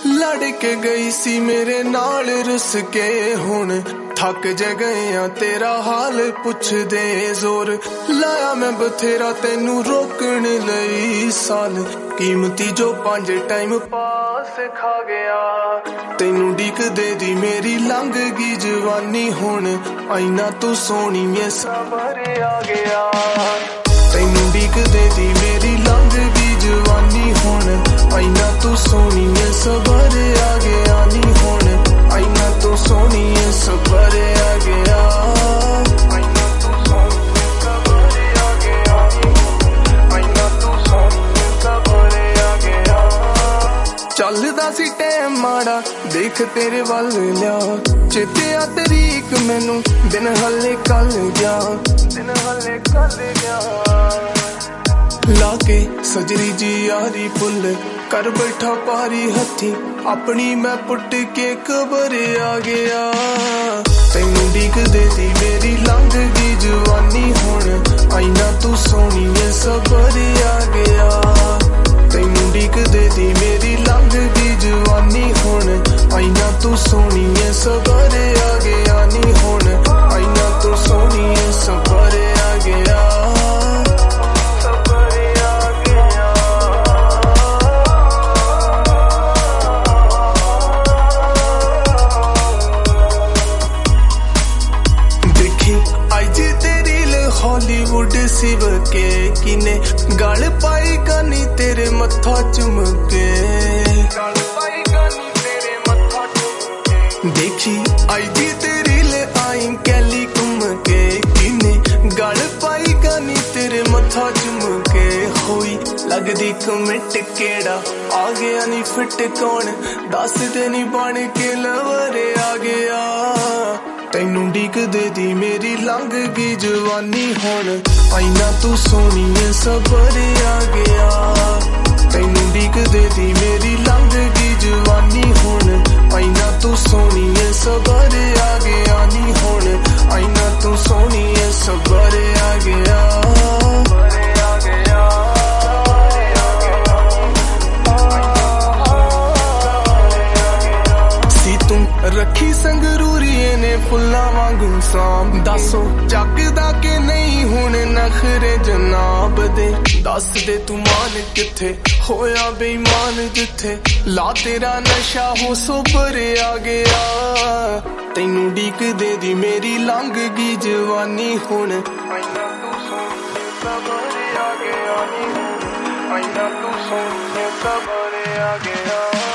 लड़ के गई सी मेरे नाल रुस के हुण थक जे गए आ तेरा हाल पुछ दे जोर लाया मैं बथेरा तेनू रोकण लई साल कीमती जो 5 टाइम पास खा गया तेनू डिक दे दी मेरी लंघ गई जवानी हुण आईना तू सोनी में सबर आ गया तेनू डिक दे दी मेरी लंघ गई जवानी हुण आईना तू सोनी में सबर आ गया नी हुण आईना तू सोनी में सबर आ गया आईना तू सोनी में सबर आ गया आईना तू सोनी में सबर आ गया चलदा सी टाइम माड़ा देख तेरे वल लिया चेते आ तरीक मैनू दिन हले कल गया दिन हले कल गया लाके सजरी जी यारी पुल कर बैठा पारी हथी अपनी मैं पुट के कबर आ गया तेनू डिक दे दी मेरी लंघ गई जवानी हुण आईना तू सोनी में सबर आ गया तेनू डिक दे दी मेरी लंघ गई जवानी हुण आईना तू सोनी में सबर आ गया नी हुण आईना तू सोनी में सबर आ गया हॉलीवुड सिव के किने गल पाई गानी तेरे मत्था चुमके गल पाई गानी तेरे मत्था चुमके देखी आई जी तेरी ले आई कैली घूम के किने गल पाई गानी तेरे मत्था चुमके होई लगदी कमेंट केड़ा आ गया नी फिट कौन दस दे नी बन के लवरे आ गया तेनू डिक दे दी मेरी लंघ गई जवानी हुण आईना तू सोनी में सबर आ गया तेनू डिक दे दी मेरी लंघ गई जवानी हुण आईना तू सोनी में सबर आ गया नी हुण आईना तू सोनी में सबर आ गया रखी संगरूरी ने फुल्ला वांगू साम दसो जगदा के नहीं हुण नखरे जनाब दे दस दे तू मान किथे होया बेईमान जिथे ला तेरा नशा हो सोबर आ गया तेनू डिक दे दी मेरी लंघ गई जवानी हुण आईना तू सोनी में सबर आ गया नी आईना तू सोनी में सबर आ गया